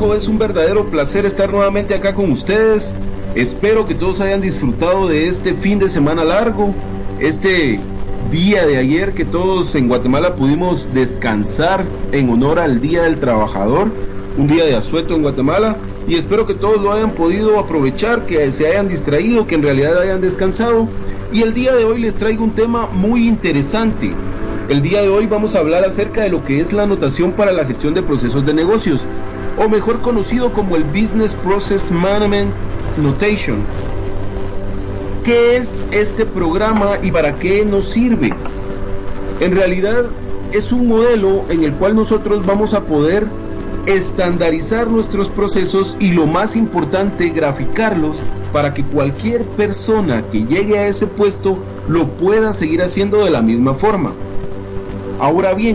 Francisco, es un verdadero placer estar nuevamente acá con ustedes. Espero que todos hayan disfrutado de este fin de semana largo, este día de ayer que todos en Guatemala pudimos descansar en honor al Día del Trabajador, un día de asueto en Guatemala, y espero que todos lo hayan podido aprovechar, que se hayan distraído, que en realidad hayan descansado. Y el día de hoy les traigo un tema muy interesante. El día de hoy vamos a hablar acerca de lo que es la notación para la gestión de procesos de negocios, o mejor conocido como el Business Process Management Notation. ¿Qué es este programa y para qué nos sirve? En realidad es un modelo en el cual nosotros vamos a poder estandarizar nuestros procesos y, lo más importante, graficarlos para que cualquier persona que llegue a ese puesto lo pueda seguir haciendo de la misma forma. Ahora bien,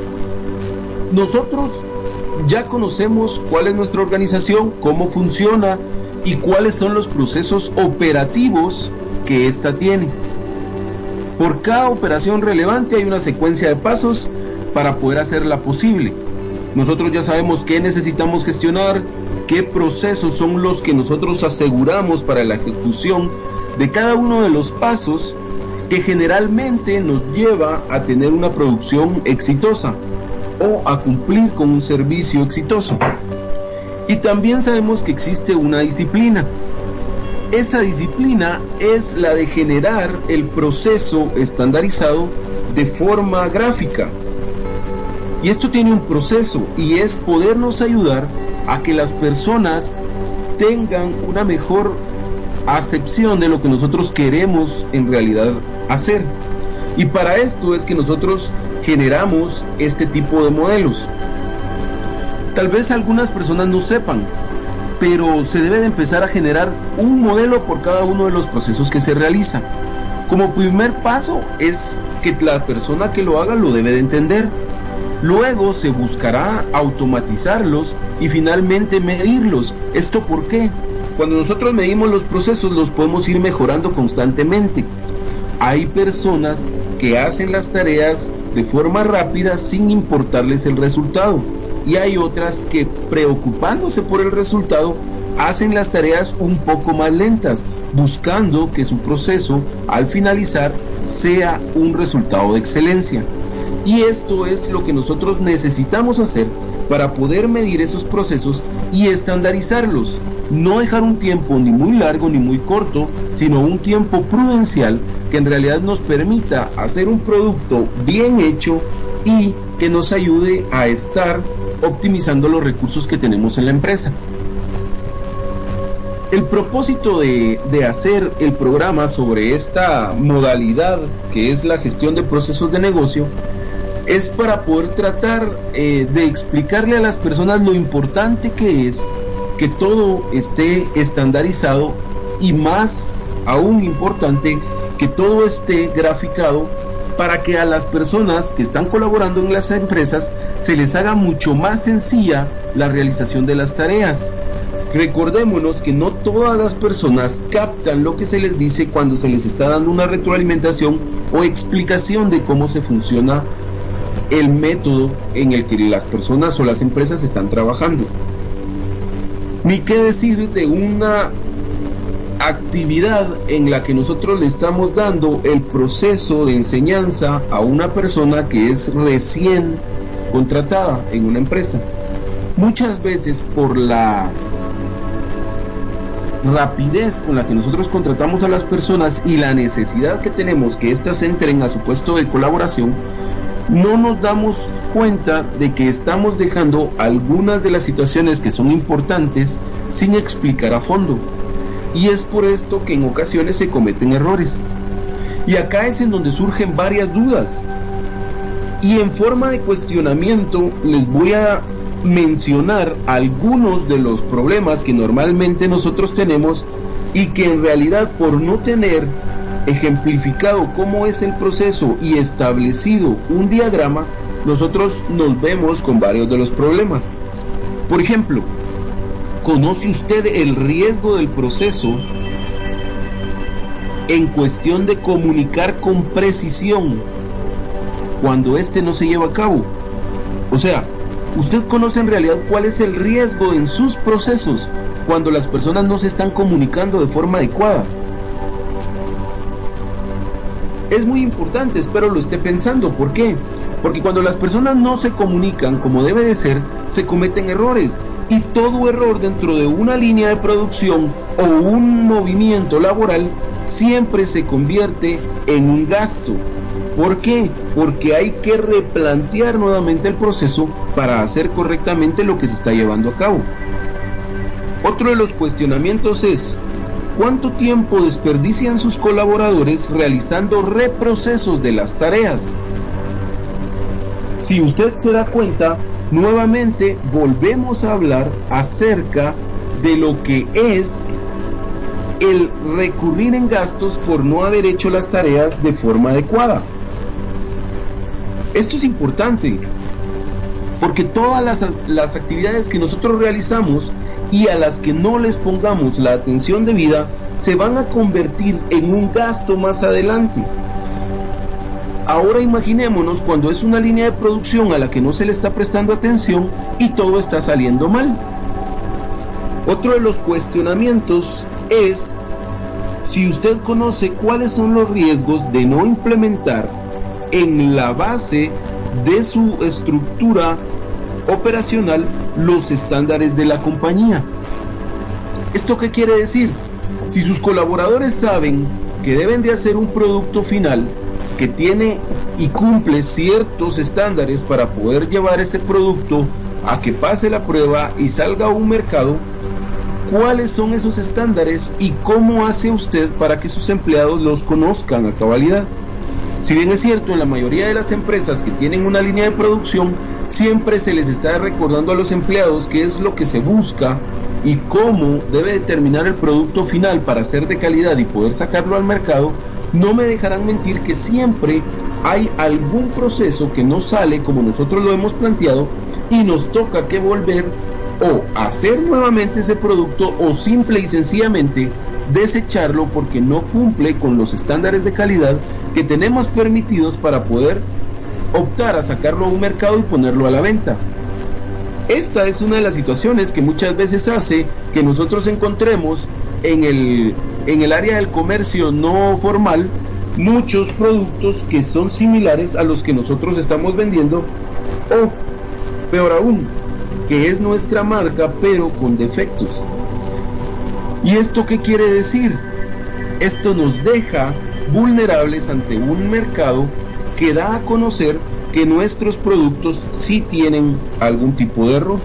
nosotros ya conocemos cuál es nuestra organización, cómo funciona y cuáles son los procesos operativos que ésta tiene. Por cada operación relevante hay una secuencia de pasos para poder hacerla posible. Nosotros ya sabemos qué necesitamos gestionar, qué procesos son los que nosotros aseguramos para la ejecución de cada uno de los pasos, que generalmente nos lleva a tener una producción exitosa o a cumplir con un servicio exitoso. Y también sabemos que existe una disciplina. Esa disciplina es la de generar el proceso estandarizado de forma gráfica. Y esto tiene un proceso, y es podernos ayudar a que las personas tengan una mejor acepción de lo que nosotros queremos en realidad hacer. Y para esto es que nosotros generamos este tipo de modelos. Tal vez algunas personas no sepan, pero se debe de empezar a generar un modelo por cada uno de los procesos que se realiza. Como primer paso es que la persona que lo haga lo debe de entender. Luego se buscará automatizarlos y finalmente medirlos. ¿Esto por qué? Cuando nosotros medimos los procesos, los podemos ir mejorando constantemente. Hay personas que hacen las tareas de forma rápida sin importarles el resultado, y hay otras que, preocupándose por el resultado, hacen las tareas un poco más lentas, buscando que su proceso al finalizar sea un resultado de excelencia. Y esto es lo que nosotros necesitamos hacer para poder medir esos procesos y estandarizarlos. No dejar un tiempo ni muy largo ni muy corto, sino un tiempo prudencial que en realidad nos permita hacer un producto bien hecho y que nos ayude a estar optimizando los recursos que tenemos en la empresa. El propósito de hacer el programa sobre esta modalidad que es la gestión de procesos de negocio es para poder tratar de explicarle a las personas lo importante que es que todo esté estandarizado, y más aún importante, que todo esté graficado, para que a las personas que están colaborando en las empresas se les haga mucho más sencilla la realización de las tareas. Recordémonos que no todas las personas captan lo que se les dice cuando se les está dando una retroalimentación o explicación de cómo se funciona el método en el que las personas o las empresas están trabajando. Ni qué decir de una actividad en la que nosotros le estamos dando el proceso de enseñanza a una persona que es recién contratada en una empresa. Muchas veces, por la rapidez con la que nosotros contratamos a las personas y la necesidad que tenemos que éstas entren a su puesto de colaboración, no nos damos cuenta de que estamos dejando algunas de las situaciones que son importantes sin explicar a fondo. Y es por esto que en ocasiones se cometen errores. Y acá es en donde surgen varias dudas. Y en forma de cuestionamiento les voy a mencionar algunos de los problemas que normalmente nosotros tenemos, y que en realidad, por no tener ejemplificado cómo es el proceso y establecido un diagrama, nosotros nos vemos con varios de los problemas. Por ejemplo, ¿conoce usted el riesgo del proceso en cuestión de comunicar con precisión cuando este no se lleva a cabo? O sea, ¿Usted conoce en realidad cuál es el riesgo en sus procesos cuando las personas no se están comunicando de forma adecuada? Es muy importante, espero lo esté pensando. ¿Por qué? Porque cuando las personas no se comunican como debe de ser, se cometen errores. Y todo error dentro de una línea de producción o un movimiento laboral siempre se convierte en un gasto. ¿Por qué? Porque hay que replantear nuevamente el proceso para hacer correctamente lo que se está llevando a cabo. Otro de los cuestionamientos es: ¿cuánto tiempo desperdician sus colaboradores realizando reprocesos de las tareas? Si usted se da cuenta, nuevamente volvemos a hablar acerca de lo que es el recurrir en gastos por no haber hecho las tareas de forma adecuada. Esto es importante, porque todas las actividades que nosotros realizamos y a las que no les pongamos la atención debida, se van a convertir en un gasto más adelante. Ahora imaginémonos cuando es una línea de producción a la que no se le está prestando atención y todo está saliendo mal. Otro de los cuestionamientos es si usted conoce cuáles son los riesgos de no implementar en la base de su estructura operacional los estándares de la compañía. ¿Esto qué quiere decir? Si sus colaboradores saben que deben de hacer un producto final que tiene y cumple ciertos estándares para poder llevar ese producto a que pase la prueba y salga a un mercado, ¿cuáles son esos estándares y cómo hace usted para que sus empleados los conozcan a cabalidad? Si bien es cierto, en la mayoría de las empresas que tienen una línea de producción, siempre se les está recordando a los empleados qué es lo que se busca y cómo debe determinar el producto final para ser de calidad y poder sacarlo al mercado, no me dejarán mentir que siempre hay algún proceso que no sale como nosotros lo hemos planteado y nos toca que volver o hacer nuevamente ese producto o simple y sencillamente desecharlo porque no cumple con los estándares de calidad que tenemos permitidos para poder optar a sacarlo a un mercado y ponerlo a la venta. Esta es una de las situaciones que muchas veces hace que nosotros encontremos en el área del comercio no formal muchos productos que son similares a los que nosotros estamos vendiendo, o peor aún, que es nuestra marca pero con defectos. ¿Y esto qué quiere decir? Esto nos deja vulnerables ante un mercado que da a conocer que nuestros productos sí tienen algún tipo de error.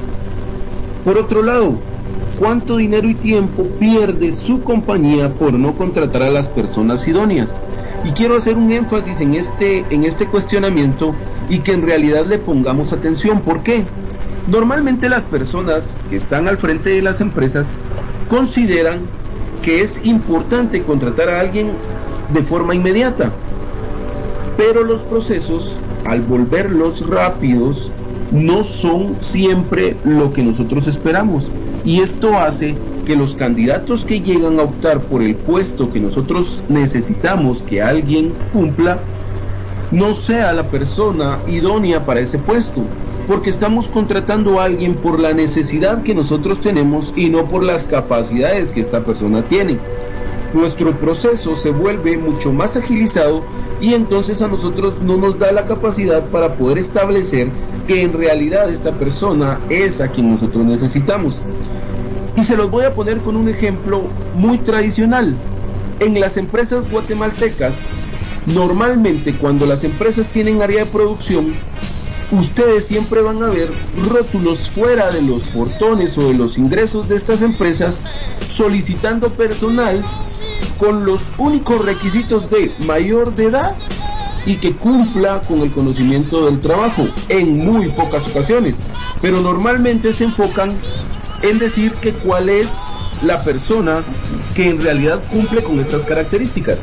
Por otro lado, ¿cuánto dinero y tiempo pierde su compañía por no contratar a las personas idóneas? Y quiero hacer un énfasis en este cuestionamiento y que en realidad le pongamos atención. ¿Por qué? Normalmente las personas que están al frente de las empresas consideran que es importante contratar a alguien de forma inmediata, pero los procesos, al volverlos rápidos, no son siempre lo que nosotros esperamos, y esto hace que los candidatos que llegan a optar por el puesto que nosotros necesitamos que alguien cumpla no sea la persona idónea para ese puesto, porque estamos contratando a alguien por la necesidad que nosotros tenemos y no por las capacidades que esta persona tiene. Nuestro proceso se vuelve mucho más agilizado y entonces a nosotros no nos da la capacidad para poder establecer que en realidad esta persona es a quien nosotros necesitamos. Y se los voy a poner con un ejemplo muy tradicional. En las empresas guatemaltecas, normalmente cuando las empresas tienen área de producción, ustedes siempre van a ver rótulos fuera de los portones o de los ingresos de estas empresas solicitando personal con los únicos requisitos de mayor de edad y que cumpla con el conocimiento del trabajo, en muy pocas ocasiones, pero normalmente se enfocan en decir que cuál es la persona que en realidad cumple con estas características.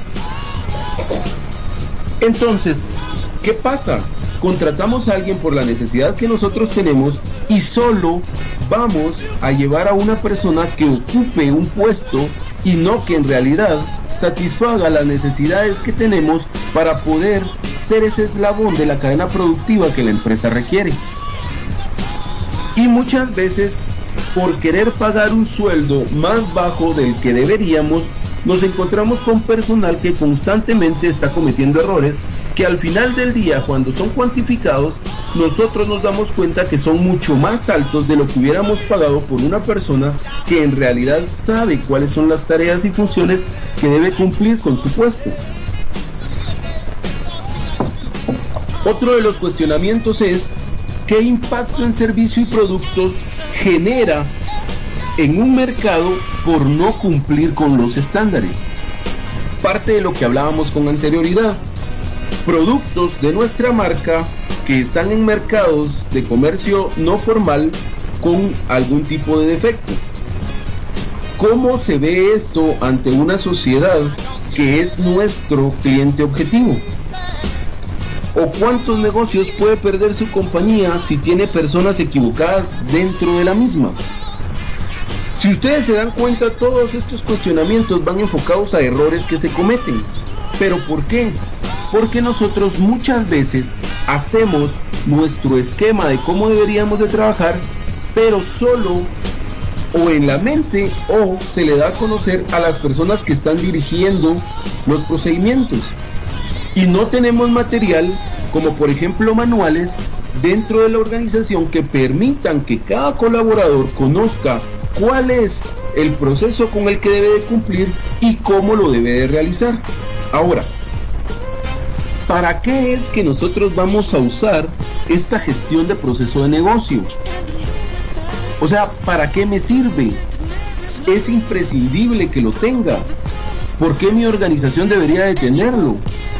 Entonces, ¿qué pasa? Contratamos a alguien por la necesidad que nosotros tenemos y solo vamos a llevar a una persona que ocupe un puesto y no que en realidad satisfaga las necesidades que tenemos para poder ser ese eslabón de la cadena productiva que la empresa requiere. Y muchas veces, por querer pagar un sueldo más bajo del que deberíamos, nos encontramos con personal que constantemente está cometiendo errores que al final del día, cuando son cuantificados, nosotros nos damos cuenta que son mucho más altos de lo que hubiéramos pagado por una persona que en realidad sabe cuáles son las tareas y funciones que debe cumplir con su puesto. Otro de los cuestionamientos es: ¿qué impacto en servicio y productos genera en un mercado por no cumplir con los estándares? Parte de lo que hablábamos con anterioridad. Productos de nuestra marca que están en mercados de comercio no formal con algún tipo de defecto. ¿Cómo se ve esto ante una sociedad que es nuestro cliente objetivo? ¿O cuántos negocios puede perder su compañía si tiene personas equivocadas dentro de la misma? Si ustedes se dan cuenta, todos estos cuestionamientos van enfocados a errores que se cometen. ¿Pero por qué? Porque nosotros muchas veces hacemos nuestro esquema de cómo deberíamos de trabajar, pero solo o en la mente o se le da a conocer a las personas que están dirigiendo los procedimientos. Y no tenemos material, como por ejemplo manuales, dentro de la organización que permitan que cada colaborador conozca cuál es el proceso con el que debe de cumplir y cómo lo debe de realizar. Ahora, ¿para qué es que nosotros vamos a usar esta gestión de proceso de negocio? O sea, ¿para qué me sirve? Es imprescindible que lo tenga. ¿Por qué mi organización debería de tenerlo?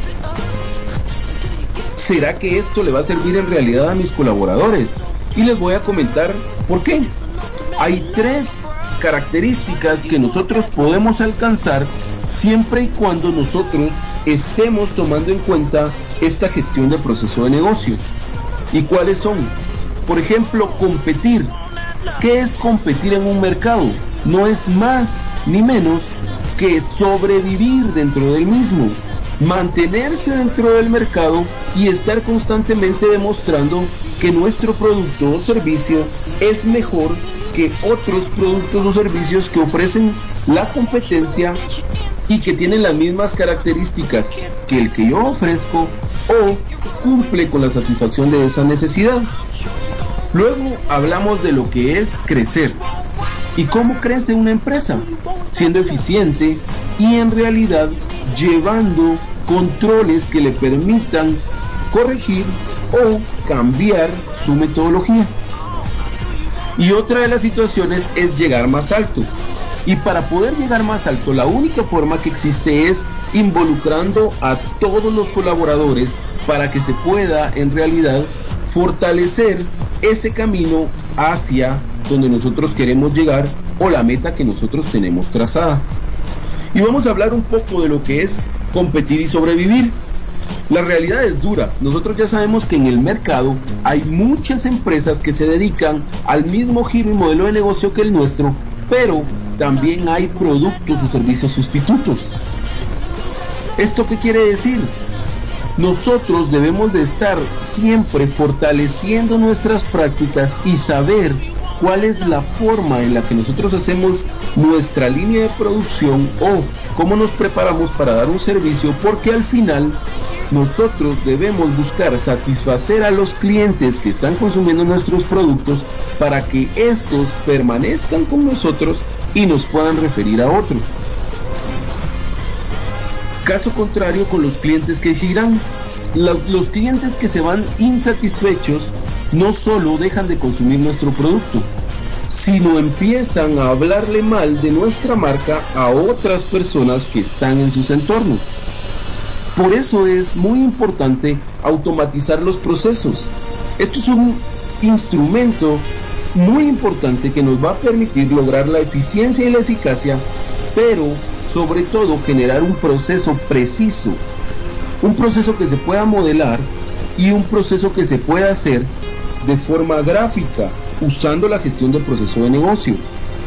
¿Será que esto le va a servir en realidad a mis colaboradores? Y les voy a comentar por qué. Hay 3 características que nosotros podemos alcanzar siempre y cuando nosotros estemos tomando en cuenta esta gestión de proceso de negocio. ¿Y cuáles son? Por ejemplo, competir. ¿Qué es competir en un mercado? No es más ni menos que sobrevivir dentro del mismo, mantenerse dentro del mercado y estar constantemente demostrando que nuestro producto o servicio es mejor que otros productos o servicios que ofrecen la competencia y que tienen las mismas características que el que yo ofrezco o cumple con la satisfacción de esa necesidad. Luego hablamos de lo que es crecer. ¿Y cómo crece una empresa? Siendo eficiente y en realidad llevando controles que le permitan corregir o cambiar su metodología. Y otra de las situaciones es llegar más alto. Y para poder llegar más alto, la única forma que existe es involucrando a todos los colaboradores para que se pueda en realidad fortalecer ese camino hacia donde nosotros queremos llegar o la meta que nosotros tenemos trazada. Y vamos a hablar un poco de lo que es competir y sobrevivir. La realidad es dura. Nosotros ya sabemos que en el mercado hay muchas empresas que se dedican al mismo giro y modelo de negocio que el nuestro, pero también hay productos o servicios sustitutos. ¿Esto qué quiere decir? Nosotros debemos de estar siempre fortaleciendo nuestras prácticas y saber cuál es la forma en la que nosotros hacemos nuestra línea de producción o cómo nos preparamos para dar un servicio, porque al final nosotros debemos buscar satisfacer a los clientes que están consumiendo nuestros productos para que estos permanezcan con nosotros y nos puedan referir a otros. Caso contrario con los clientes que seguirán. Los clientes que se van insatisfechos no solo dejan de consumir nuestro producto, sino empiezan a hablarle mal de nuestra marca a otras personas que están en sus entornos. Por eso es muy importante automatizar los procesos. Esto es un instrumento muy importante que nos va a permitir lograr la eficiencia y la eficacia, pero sobre todo generar un proceso preciso, un proceso que se pueda modelar y un proceso que se pueda hacer de forma gráfica usando la gestión del proceso de negocio.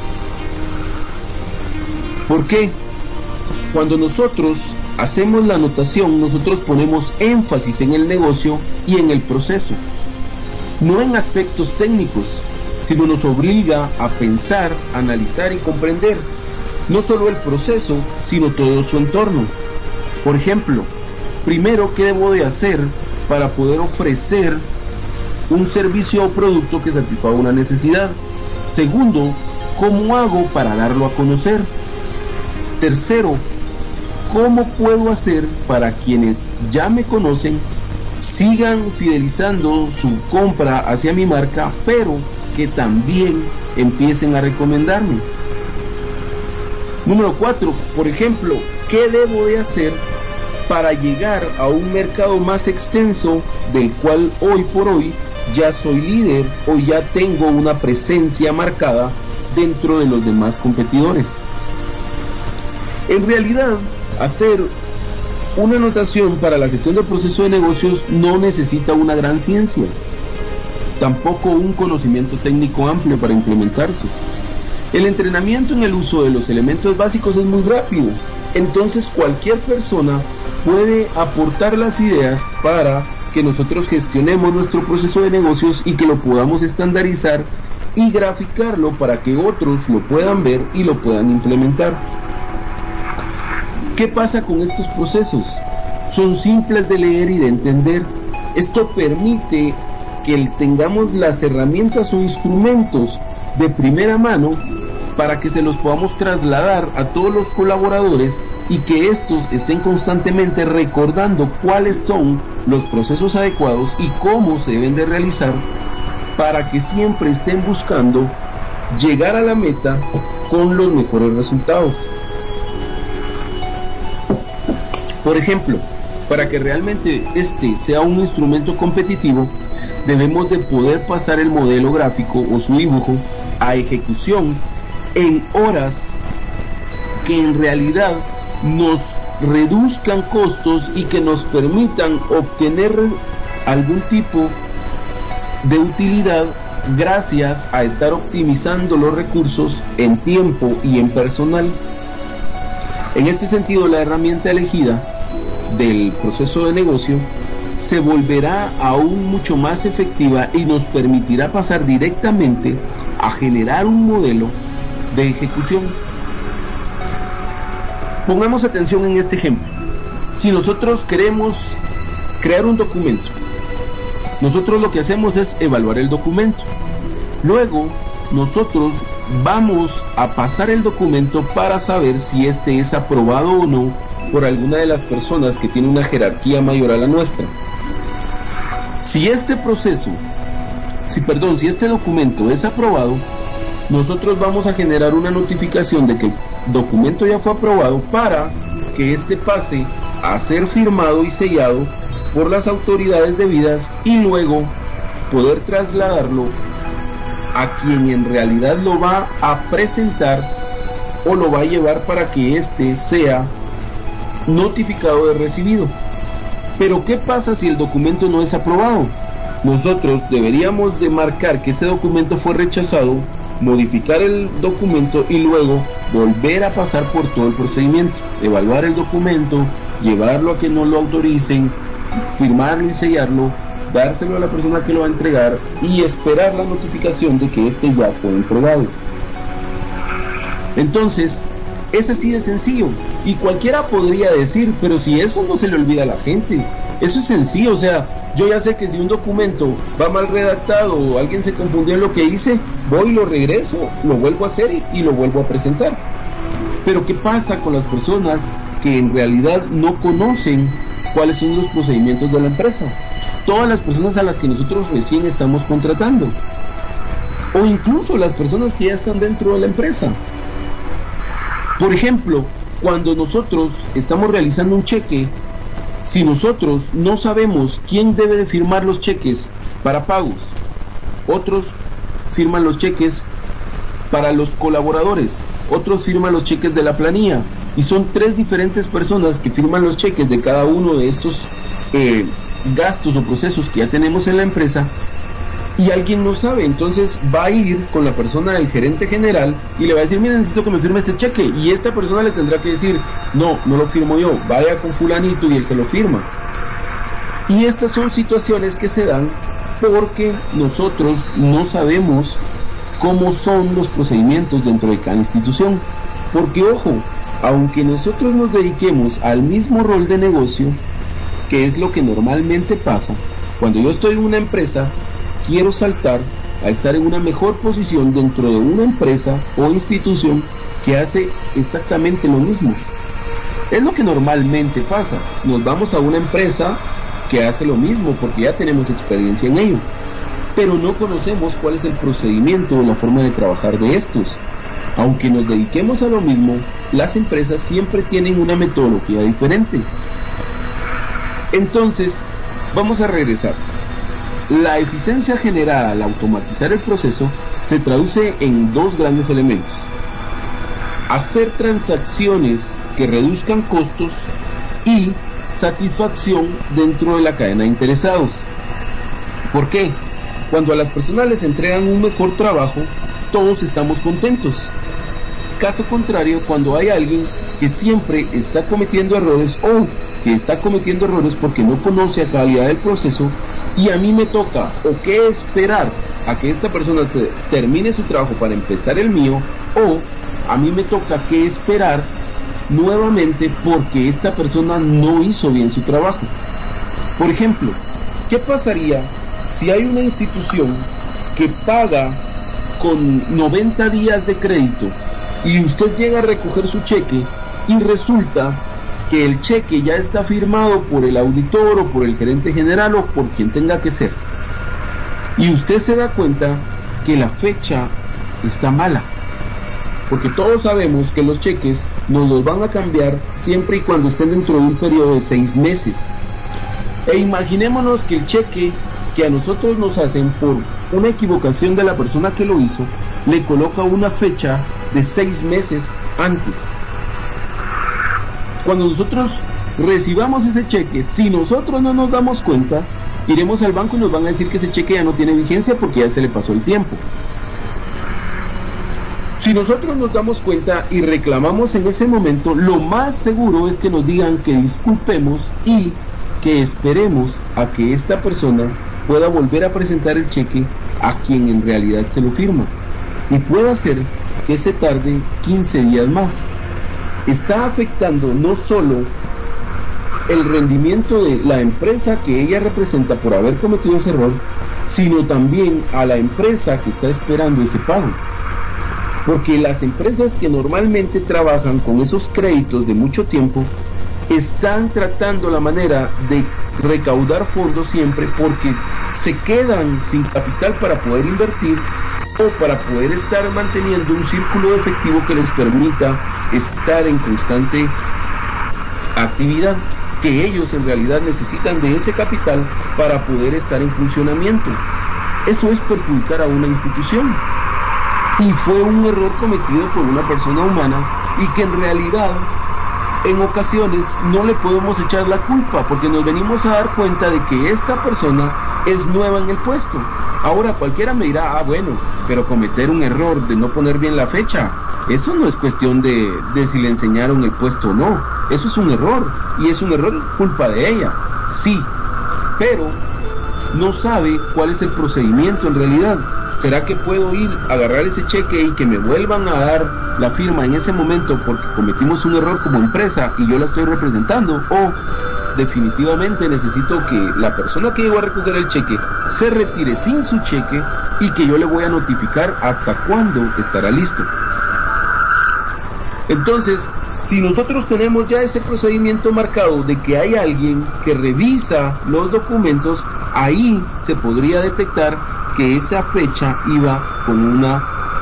¿Por qué? Cuando nosotros hacemos la anotación, nosotros ponemos énfasis en el negocio y en el proceso, no en aspectos técnicos, sino nos obliga a pensar, analizar y comprender no solo el proceso, sino todo su entorno. Por ejemplo, primero, ¿qué debo de hacer para poder ofrecer un servicio o producto que satisfaga una necesidad? Segundo, ¿cómo hago para darlo a conocer? Tercero, ¿cómo puedo hacer para quienes ya me conocen sigan fidelizando su compra hacia mi marca, pero que también empiecen a recomendarme? Número 4, por ejemplo, ¿qué debo de hacer para llegar a un mercado más extenso del cual hoy por hoy ya soy líder o ya tengo una presencia marcada dentro de los demás competidores? En realidad, hacer una anotación para la gestión del proceso de negocios no necesita una gran ciencia, tampoco un conocimiento técnico amplio para implementarse. El entrenamiento en el uso de los elementos básicos es muy rápido, entonces cualquier persona puede aportar las ideas para que nosotros gestionemos nuestro proceso de negocios y que lo podamos estandarizar y graficarlo para que otros lo puedan ver y lo puedan implementar. ¿Qué pasa con estos procesos? Son simples de leer y de entender. Esto permite que tengamos las herramientas o instrumentos de primera mano para que se los podamos trasladar a todos los colaboradores y que estos estén constantemente recordando cuáles son los procesos adecuados y cómo se deben de realizar para que siempre estén buscando llegar a la meta con los mejores resultados. Por ejemplo, para que realmente este sea un instrumento competitivo, debemos de poder pasar el modelo gráfico o su dibujo a ejecución en horas que en realidad nos reduzcan costos y que nos permitan obtener algún tipo de utilidad gracias a estar optimizando los recursos en tiempo y en personal. En este sentido, la herramienta elegida del proceso de negocio se volverá aún mucho más efectiva y nos permitirá pasar directamente a generar un modelo de ejecución. Pongamos atención en este ejemplo. Si nosotros queremos crear un documento, nosotros lo que hacemos es evaluar el documento. Luego, nosotros vamos a pasar el documento para saber si este es aprobado o no por alguna de las personas que tiene una jerarquía mayor a la nuestra. Si este documento es aprobado, nosotros vamos a generar una notificación de que el documento ya fue aprobado para que este pase a ser firmado y sellado por las autoridades debidas y luego poder trasladarlo a quien en realidad lo va a presentar o lo va a llevar para que éste sea notificado de recibido. Pero ¿qué pasa si el documento no es aprobado? Nosotros deberíamos de marcar que este documento fue rechazado, modificar el documento y luego volver a pasar por todo el procedimiento, evaluar el documento, llevarlo a que no lo autoricen, firmarlo y sellarlo, dárselo a la persona que lo va a entregar y esperar la notificación de que este ya fue aprobado. Entonces, es así de sencillo y cualquiera podría decir, pero si eso no se le olvida a la gente, eso es sencillo. O sea, yo ya sé que si un documento va mal redactado o alguien se confundió en lo que hice, voy y lo regreso, lo vuelvo a hacer y lo vuelvo a presentar. Pero ¿qué pasa con las personas que en realidad no conocen cuáles son los procedimientos de la empresa? Todas las personas a las que nosotros recién estamos contratando, o incluso las personas que ya están dentro de la empresa. Por ejemplo, cuando nosotros estamos realizando un cheque, si nosotros no sabemos quién debe de firmar los cheques para pagos, otros firman los cheques para los colaboradores, otros firman los cheques de la planilla, y son 3 diferentes personas que firman los cheques de cada uno de estos gastos o procesos que ya tenemos en la empresa, y alguien no sabe, entonces va a ir con la persona del gerente general y le va a decir, mira, necesito que me firme este cheque, y esta persona le tendrá que decir, no lo firmo yo, vaya con fulanito y él se lo firma. Y estas son situaciones que se dan porque nosotros no sabemos cómo son los procedimientos dentro de cada institución. Porque ojo, aunque nosotros nos dediquemos al mismo rol de negocio, que es lo que normalmente pasa, cuando yo estoy en una empresa, quiero saltar a estar en una mejor posición dentro de una empresa o institución que hace exactamente lo mismo. Es lo que normalmente pasa. Nos vamos a una empresa que hace lo mismo porque ya tenemos experiencia en ello, pero no conocemos cuál es el procedimiento o la forma de trabajar de estos. Aunque nos dediquemos a lo mismo, las empresas siempre tienen una metodología diferente. Entonces, vamos a regresar. La eficiencia generada al automatizar el proceso se traduce en dos grandes elementos: hacer transacciones que reduzcan costos y satisfacción dentro de la cadena de interesados. ¿Por qué? Cuando a las personas les entregan un mejor trabajo, todos estamos contentos. Caso contrario, cuando hay alguien que siempre está cometiendo errores o que está cometiendo errores porque no conoce a cabalidad el proceso, y a mí me toca o que esperar a que esta persona termine su trabajo para empezar el mío, o a mí me toca que esperar nuevamente porque esta persona no hizo bien su trabajo. Por ejemplo, ¿qué pasaría si hay una institución que paga con 90 días de crédito y usted llega a recoger su cheque y resulta que el cheque ya está firmado por el auditor o por el gerente general o por quien tenga que ser, y usted se da cuenta que la fecha está mala? Porque todos sabemos que los cheques nos los van a cambiar siempre y cuando estén dentro de un periodo de 6 meses. E imaginémonos que el cheque que a nosotros nos hacen por una equivocación de la persona que lo hizo, le coloca una fecha de 6 meses antes. Cuando nosotros recibamos ese cheque, si nosotros no nos damos cuenta, iremos al banco y nos van a decir que ese cheque ya no tiene vigencia porque ya se le pasó el tiempo. Si nosotros nos damos cuenta y reclamamos en ese momento, lo más seguro es que nos digan que disculpemos y que esperemos a que esta persona pueda volver a presentar el cheque a quien en realidad se lo firma. Y puede ser que se tarde 15 días más. Está afectando no solo el rendimiento de la empresa que ella representa por haber cometido ese error, sino también a la empresa que está esperando ese pago. Porque las empresas que normalmente trabajan con esos créditos de mucho tiempo están tratando la manera de recaudar fondos siempre, porque se quedan sin capital para poder invertir o para poder estar manteniendo un círculo de efectivo que les permita estar en constante actividad, que ellos en realidad necesitan de ese capital para poder estar en funcionamiento. Eso es perjudicar a una institución, y fue un error cometido por una persona humana, y que en realidad en ocasiones no le podemos echar la culpa, porque nos venimos a dar cuenta de que esta persona es nueva en el puesto. Ahora cualquiera me dirá, bueno, pero cometer un error de no poner bien la fecha, eso no es cuestión de si le enseñaron el puesto o no. Eso es un error, y es un error culpa de ella, sí, pero no sabe cuál es el procedimiento en realidad. ¿Será que puedo ir a agarrar ese cheque y que me vuelvan a dar la firma en ese momento porque cometimos un error como empresa y yo la estoy representando? ¿O definitivamente necesito que la persona que llegó a recoger el cheque se retire sin su cheque y que yo le voy a notificar hasta cuándo estará listo? Entonces, si nosotros tenemos ya ese procedimiento marcado de que hay alguien que revisa los documentos, ahí se podría detectar que esa fecha iba con una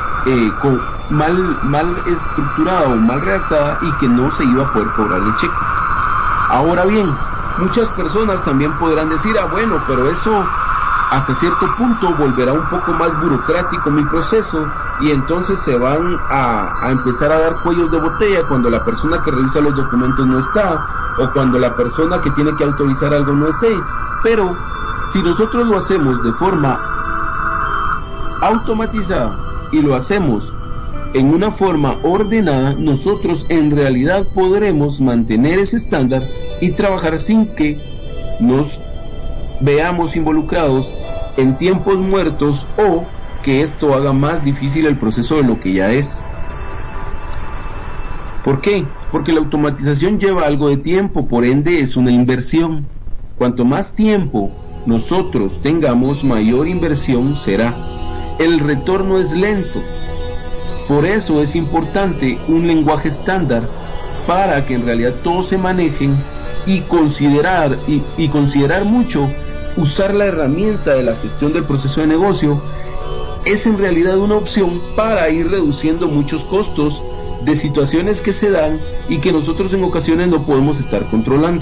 mal estructurada o mal redactada y que no se iba a poder cobrar el cheque. Ahora bien, muchas personas también podrán decir, bueno, pero eso hasta cierto punto volverá un poco más burocrático mi proceso, y entonces se van a empezar a dar cuellos de botella cuando la persona que revisa los documentos no está, o cuando la persona que tiene que autorizar algo no esté. Pero si nosotros lo hacemos de forma automatizada y lo hacemos en una forma ordenada, nosotros en realidad podremos mantener ese estándar y trabajar sin que nos veamos involucrados en tiempos muertos o que esto haga más difícil el proceso de lo que ya es. ¿Por qué? Porque la automatización lleva algo de tiempo, por ende es una inversión. Cuanto más tiempo nosotros tengamos, mayor inversión será. El retorno es lento. Por eso es importante un lenguaje estándar para que en realidad todos se manejen y considerar mucho usar la herramienta de la gestión del proceso de negocio. Es en realidad una opción para ir reduciendo muchos costos de situaciones que se dan y que nosotros en ocasiones no podemos estar controlando.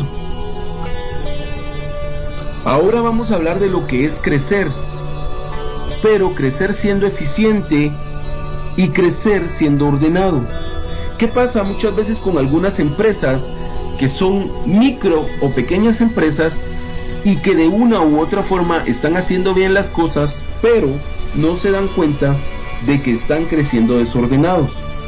Ahora vamos a hablar de lo que es crecer, pero crecer siendo eficiente y crecer siendo ordenado. ¿Qué pasa muchas veces con algunas empresas que son micro o pequeñas empresas y que de una u otra forma están haciendo bien las cosas, pero no se dan cuenta de que están creciendo desordenados?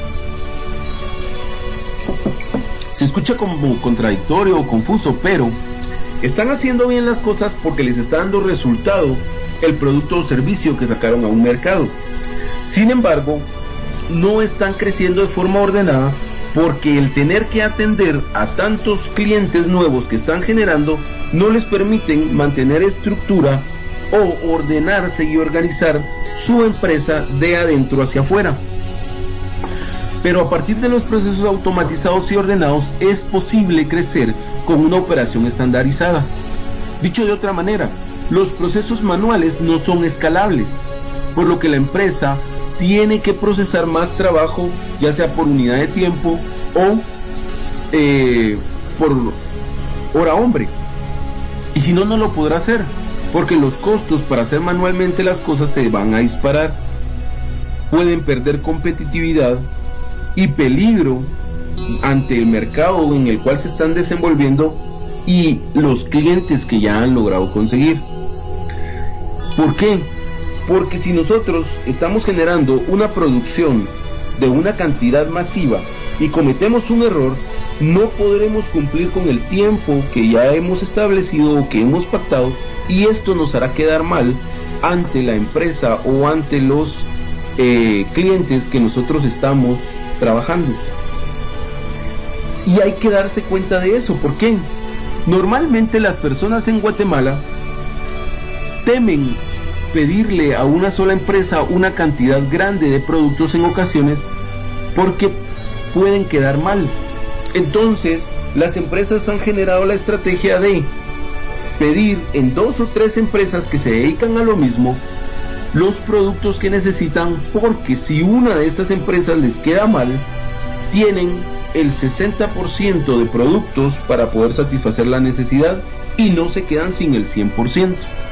Se escucha como contradictorio o confuso, pero están haciendo bien las cosas porque les está dando resultado el producto o servicio que sacaron a un mercado. Sin embargo, no están creciendo de forma ordenada porque el tener que atender a tantos clientes nuevos que están generando no les permiten mantener estructura o ordenarse y organizar su empresa de adentro hacia afuera. Pero a partir de los procesos automatizados y ordenados es posible crecer con una operación estandarizada. Dicho de otra manera, los procesos manuales no son escalables, por lo que la empresa tiene que procesar más trabajo, ya sea por unidad de tiempo o por hora hombre. Y si no, no lo podrá hacer, porque los costos para hacer manualmente las cosas se van a disparar. Pueden perder competitividad y peligro ante el mercado en el cual se están desenvolviendo y los clientes que ya han logrado conseguir. ¿Por qué? Porque si nosotros estamos generando una producción de una cantidad masiva y cometemos un error, no podremos cumplir con el tiempo que ya hemos establecido o que hemos pactado, y esto nos hará quedar mal ante la empresa o ante los clientes que nosotros estamos trabajando. Y hay que darse cuenta de eso. ¿Por qué? Normalmente las personas en Guatemala temen pedirle a una sola empresa una cantidad grande de productos en ocasiones porque pueden quedar mal. Entonces las empresas han generado la estrategia de pedir en 2 o 3 empresas que se dedican a lo mismo los productos que necesitan, porque si una de estas empresas les queda mal, tienen el 60% de productos para poder satisfacer la necesidad y no se quedan sin el 100%.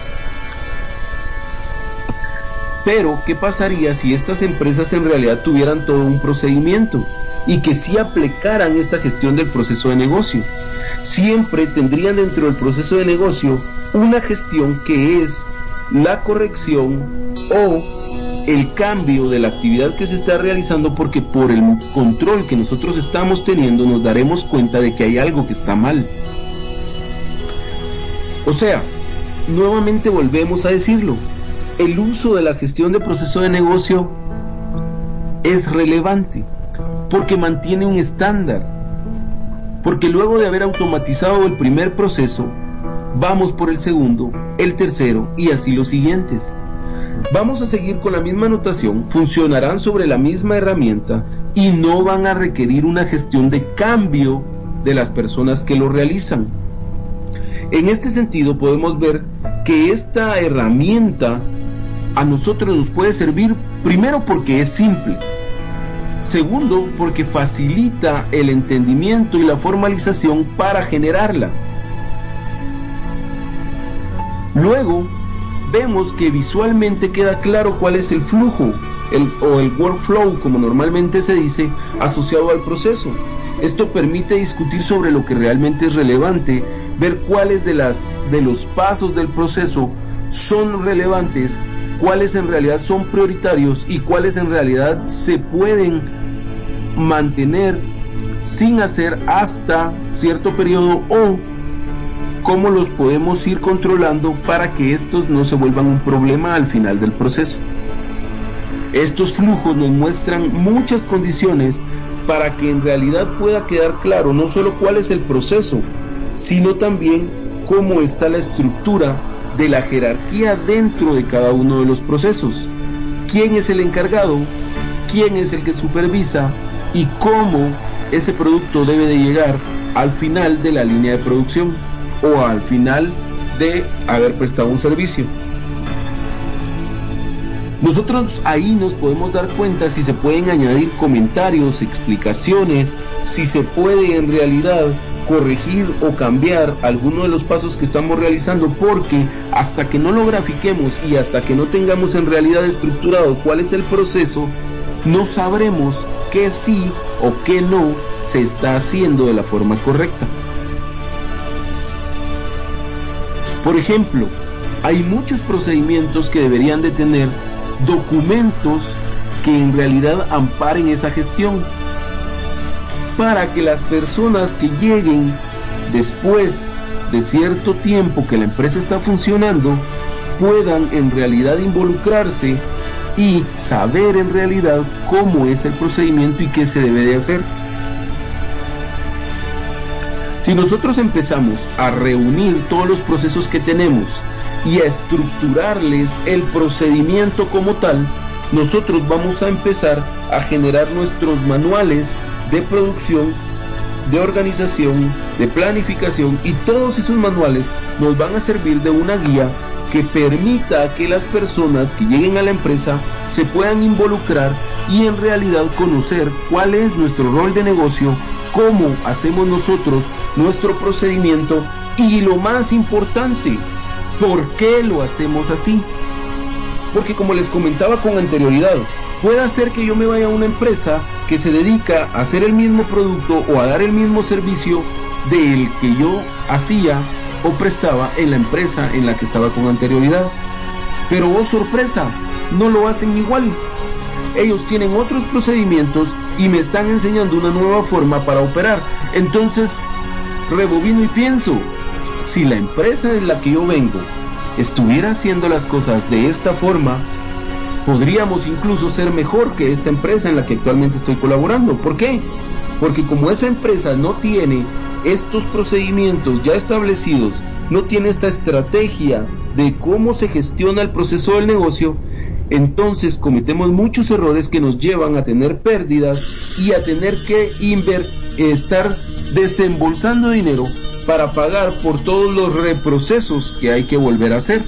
Pero, ¿qué pasaría si estas empresas en realidad tuvieran todo un procedimiento y que sí aplicaran esta gestión del proceso de negocio? Siempre tendrían dentro del proceso de negocio una gestión que es la corrección o el cambio de la actividad que se está realizando, porque por el control que nosotros estamos teniendo nos daremos cuenta de que hay algo que está mal. O sea, nuevamente volvemos a decirlo, el uso de la gestión de proceso de negocio es relevante porque mantiene un estándar, porque luego de haber automatizado el primer proceso, vamos por el segundo, el tercero y así los siguientes. Vamos a seguir con la misma notación, funcionarán sobre la misma herramienta y no van a requerir una gestión de cambio de las personas que lo realizan. En este sentido podemos ver que esta herramienta a nosotros nos puede servir, primero porque es simple, segundo porque facilita el entendimiento y la formalización para generarla. Luego vemos que visualmente queda claro cuál es el flujo o el workflow, como normalmente se dice, asociado al proceso. Esto permite discutir sobre lo que realmente es relevante, ver cuáles de los pasos del proceso son relevantes, cuáles en realidad son prioritarios y cuáles en realidad se pueden mantener sin hacer hasta cierto periodo, o cómo los podemos ir controlando para que estos no se vuelvan un problema al final del proceso. Estos flujos nos muestran muchas condiciones para que en realidad pueda quedar claro no solo cuál es el proceso, sino también cómo está la estructura de la jerarquía dentro de cada uno de los procesos. ¿Quién es el encargado? ¿Quién es el que supervisa? Y cómo ese producto debe de llegar al final de la línea de producción o al final de haber prestado un servicio. Nosotros ahí nos podemos dar cuenta si se pueden añadir comentarios, explicaciones, si se puede en realidad corregir o cambiar alguno de los pasos que estamos realizando, porque hasta que no lo grafiquemos y hasta que no tengamos en realidad estructurado cuál es el proceso, no sabremos qué sí o qué no se está haciendo de la forma correcta. Por ejemplo, hay muchos procedimientos que deberían de tener documentos que en realidad amparen esa gestión, para que las personas que lleguen después de cierto tiempo que la empresa está funcionando puedan en realidad involucrarse y saber en realidad cómo es el procedimiento y qué se debe de hacer. Si nosotros empezamos a reunir todos los procesos que tenemos y a estructurarles el procedimiento como tal, nosotros vamos a empezar a generar nuestros manuales de producción, de organización, de planificación, y todos esos manuales nos van a servir de una guía que permita que las personas que lleguen a la empresa se puedan involucrar y en realidad conocer cuál es nuestro rol de negocio, cómo hacemos nosotros nuestro procedimiento y lo más importante, ¿por qué lo hacemos así? Porque como les comentaba con anterioridad, puede ser que yo me vaya a una empresa que se dedica a hacer el mismo producto o a dar el mismo servicio del que yo hacía o prestaba en la empresa en la que estaba con anterioridad. Pero oh sorpresa, no lo hacen igual. Ellos tienen otros procedimientos y me están enseñando una nueva forma para operar. Entonces, rebobino y pienso, si la empresa en la que yo vengo estuviera haciendo las cosas de esta forma, podríamos incluso ser mejor que esta empresa en la que actualmente estoy colaborando. ¿Por qué? Porque como esa empresa no tiene estos procedimientos ya establecidos, no tiene esta estrategia de cómo se gestiona el proceso del negocio, entonces cometemos muchos errores que nos llevan a tener pérdidas y a tener que estar desembolsando dinero para pagar por todos los reprocesos que hay que volver a hacer.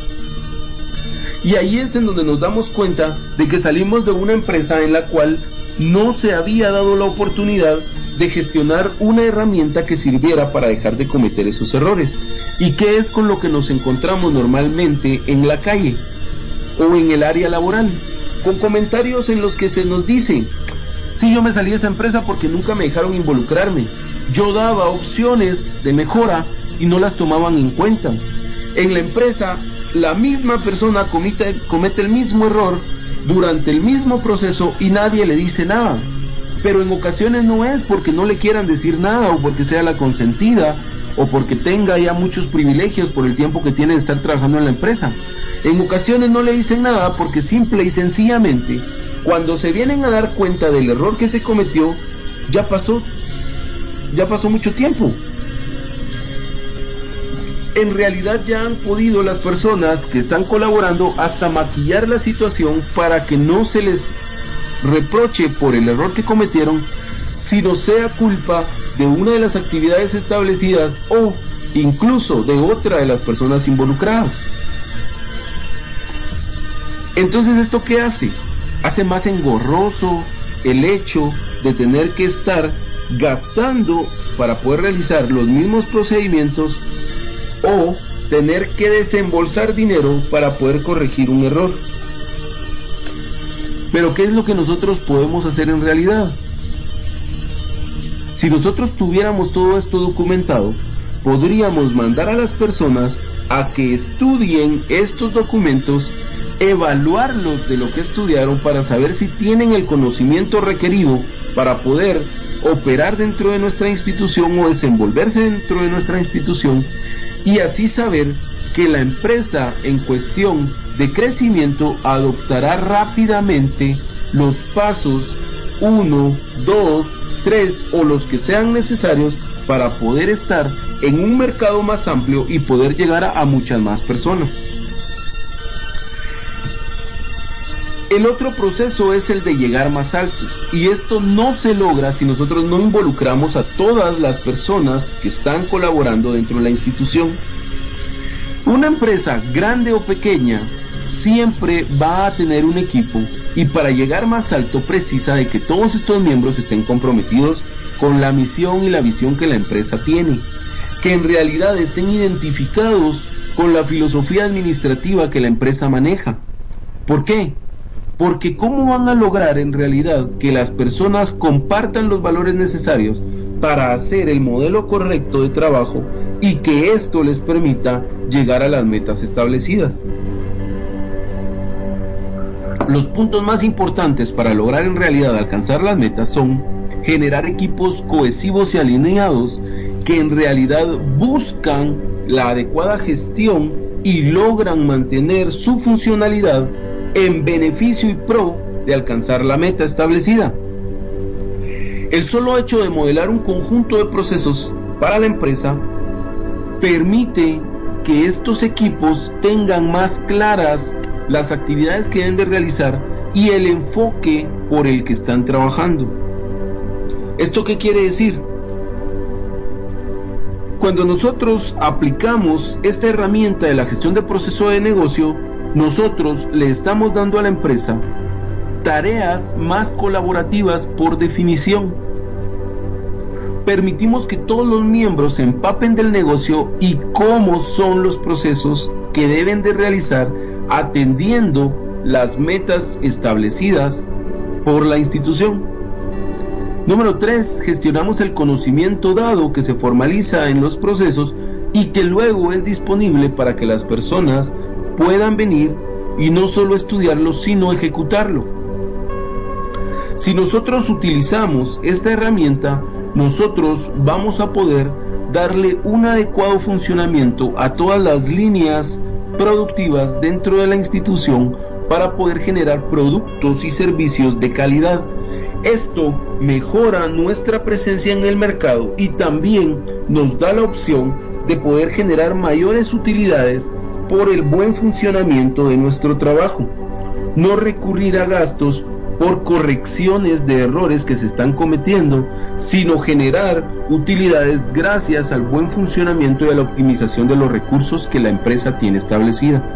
Y ahí es en donde nos damos cuenta de que salimos de una empresa en la cual no se había dado la oportunidad de gestionar una herramienta que sirviera para dejar de cometer esos errores. ¿Y qué es con lo que nos encontramos normalmente en la calle o en el área laboral? Con comentarios en los que se nos dice: sí, yo me salí de esa empresa porque nunca me dejaron involucrarme. Yo daba opciones de mejora y no las tomaban en cuenta. En la empresa, la misma persona comete el mismo error durante el mismo proceso y nadie le dice nada. Pero en ocasiones no es porque no le quieran decir nada o porque sea la consentida o porque tenga ya muchos privilegios por el tiempo que tiene de estar trabajando en la empresa. En ocasiones no le dicen nada porque simple y sencillamente, cuando se vienen a dar cuenta del error que se cometió, ya pasó mucho tiempo. En realidad ya han podido las personas que están colaborando hasta maquillar la situación para que no se les reproche por el error que cometieron, sino sea culpa de una de las actividades establecidas o incluso de otra de las personas involucradas. Entonces, ¿esto qué hace? Hace más engorroso el hecho de tener que estar gastando para poder realizar los mismos procedimientos o tener que desembolsar dinero para poder corregir un error. Pero ¿qué es lo que nosotros podemos hacer en realidad? Si nosotros tuviéramos todo esto documentado, podríamos mandar a las personas a que estudien estos documentos, evaluarlos de lo que estudiaron para saber si tienen el conocimiento requerido para poder operar dentro de nuestra institución o desenvolverse dentro de nuestra institución, y así saber que la empresa en cuestión de crecimiento adoptará rápidamente los pasos 1, 2, 3 o los que sean necesarios para poder estar en un mercado más amplio y poder llegar a muchas más personas. El otro proceso es el de llegar más alto, y esto no se logra si nosotros no involucramos a todas las personas que están colaborando dentro de la institución. Una empresa grande o pequeña siempre va a tener un equipo, y para llegar más alto precisa de que todos estos miembros estén comprometidos con la misión y la visión que la empresa tiene, que en realidad estén identificados con la filosofía administrativa que la empresa maneja. ¿Por qué? Porque ¿cómo van a lograr en realidad que las personas compartan los valores necesarios para hacer el modelo correcto de trabajo y que esto les permita llegar a las metas establecidas? Los puntos más importantes para lograr en realidad alcanzar las metas son generar equipos cohesivos y alineados que en realidad buscan la adecuada gestión y logran mantener su funcionalidad en beneficio y pro de alcanzar la meta establecida. El solo hecho de modelar un conjunto de procesos para la empresa permite que estos equipos tengan más claras las actividades que deben de realizar y el enfoque por el que están trabajando. ¿Esto qué quiere decir? Cuando nosotros aplicamos esta herramienta de la gestión de proceso de negocio, nosotros le estamos dando a la empresa tareas más colaborativas por definición. Permitimos que todos los miembros se empapen del negocio y cómo son los procesos que deben de realizar atendiendo las metas establecidas por la institución. Número 3, gestionamos el conocimiento dado que se formaliza en los procesos y que luego es disponible para que las personas puedan venir y no solo estudiarlo, sino ejecutarlo. Si nosotros utilizamos esta herramienta, nosotros vamos a poder darle un adecuado funcionamiento a todas las líneas productivas dentro de la institución para poder generar productos y servicios de calidad. Esto mejora nuestra presencia en el mercado y también nos da la opción de poder generar mayores utilidades por el buen funcionamiento de nuestro trabajo. No recurrir a gastos por correcciones de errores que se están cometiendo, sino generar utilidades gracias al buen funcionamiento y a la optimización de los recursos que la empresa tiene establecida.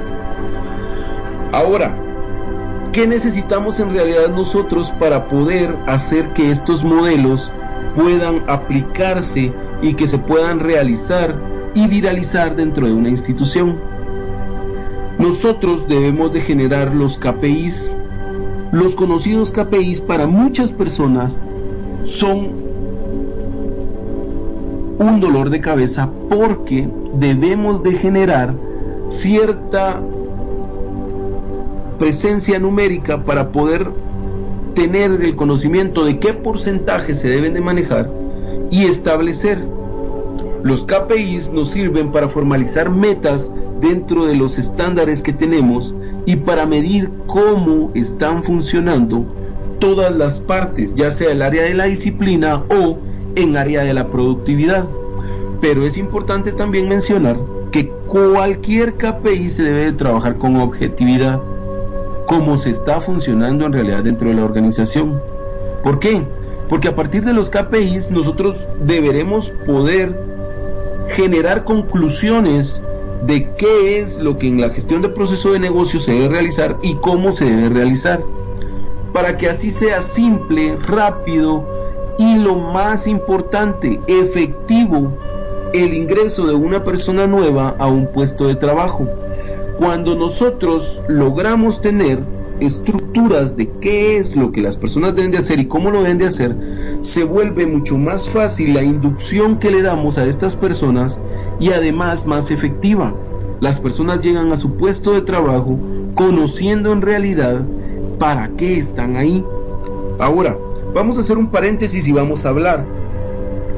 Ahora, ¿qué necesitamos en realidad nosotros para poder hacer que estos modelos puedan aplicarse y que se puedan realizar y viralizar dentro de una institución? Nosotros debemos de generar los KPIs. Los conocidos KPIs para muchas personas son un dolor de cabeza porque debemos de generar cierta presencia numérica para poder tener el conocimiento de qué porcentaje se deben de manejar y establecer. Los KPIs nos sirven para formalizar metas dentro de los estándares que tenemos y para medir cómo están funcionando todas las partes, ya sea el área de la disciplina o en área de la productividad. Pero es importante también mencionar que cualquier KPI se debe de trabajar con objetividad, cómo se está funcionando en realidad dentro de la organización. ¿Por qué? Porque a partir de los KPIs nosotros deberemos poder generar conclusiones de qué es lo que en la gestión de proceso de negocio se debe realizar y cómo se debe realizar, para que así sea simple, rápido y lo más importante, efectivo, el ingreso de una persona nueva a un puesto de trabajo. Cuando nosotros logramos tener estructuras de qué es lo que las personas deben de hacer y cómo lo deben de hacer, se vuelve mucho más fácil la inducción que le damos a estas personas y además más efectiva. Las personas llegan a su puesto de trabajo conociendo en realidad para qué están ahí. Ahora, vamos a hacer un paréntesis y vamos a hablar.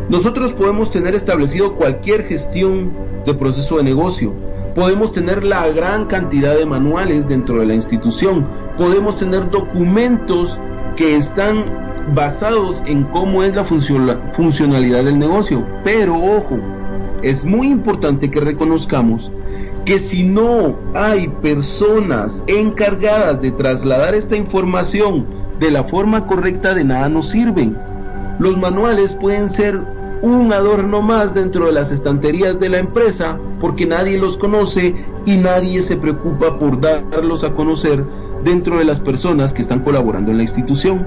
Nosotros podemos tener establecido cualquier gestión de proceso de negocio, podemos tener la gran cantidad de manuales dentro de la institución, podemos tener documentos que están basados en cómo es la funcionalidad del negocio, pero ojo, es muy importante que reconozcamos que si no hay personas encargadas de trasladar esta información de la forma correcta, de nada nos sirven. Los manuales pueden ser un adorno más dentro de las estanterías de la empresa porque nadie los conoce y nadie se preocupa por darlos a conocer dentro de las personas que están colaborando en la institución.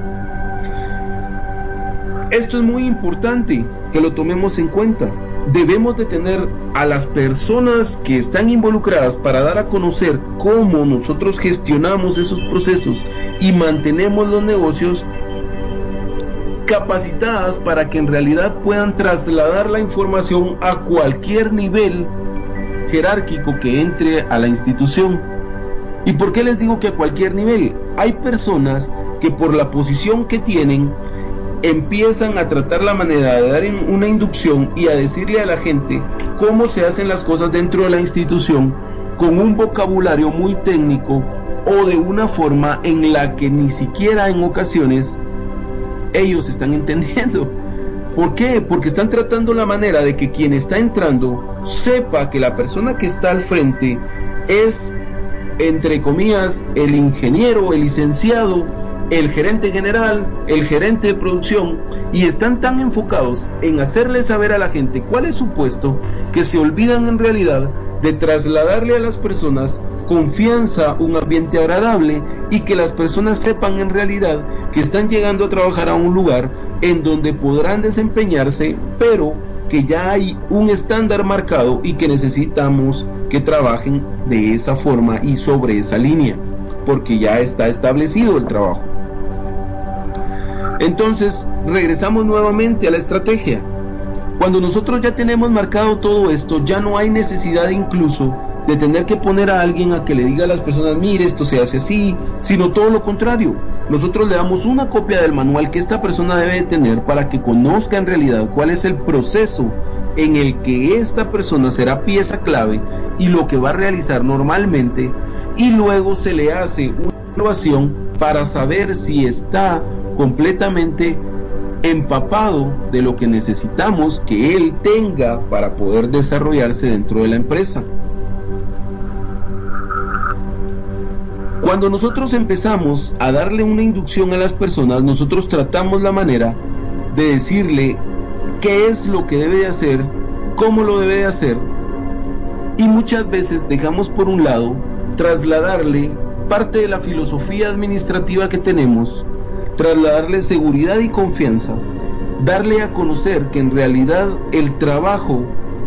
Esto es muy importante que lo tomemos en cuenta. Debemos de tener a las personas que están involucradas para dar a conocer cómo nosotros gestionamos esos procesos y mantenemos los negocios capacitadas para que en realidad puedan trasladar la información a cualquier nivel jerárquico que entre a la institución. ¿Y por qué les digo que a cualquier nivel? Hay personas que por la posición que tienen empiezan a tratar la manera de dar una inducción y a decirle a la gente cómo se hacen las cosas dentro de la institución con un vocabulario muy técnico o de una forma en la que ni siquiera en ocasiones ellos están entendiendo. ¿Por qué? Porque están tratando la manera de que quien está entrando sepa que la persona que está al frente es, entre comillas, el ingeniero, el licenciado, el gerente general, el gerente de producción, y están tan enfocados en hacerle saber a la gente cuál es su puesto que se olvidan en realidad de trasladarle a las personas confianza, un ambiente agradable, y que las personas sepan en realidad que están llegando a trabajar a un lugar en donde podrán desempeñarse, pero que ya hay un estándar marcado y que necesitamos que trabajen de esa forma y sobre esa línea, porque ya está establecido el trabajo. Entonces, regresamos nuevamente a la estrategia. Cuando nosotros ya tenemos marcado todo esto, ya no hay necesidad incluso de tener que poner a alguien a que le diga a las personas, mire, esto se hace así, sino todo lo contrario. Nosotros le damos una copia del manual que esta persona debe tener para que conozca en realidad cuál es el proceso en el que esta persona será pieza clave y lo que va a realizar normalmente, y luego se le hace una evaluación para saber si está completamente empapado de lo que necesitamos que él tenga para poder desarrollarse dentro de la empresa. Cuando nosotros empezamos a darle una inducción a las personas, nosotros tratamos la manera de decirle qué es lo que debe de hacer, cómo lo debe de hacer, y muchas veces dejamos por un lado trasladarle parte de la filosofía administrativa que tenemos, trasladarle seguridad y confianza, darle a conocer que en realidad el trabajo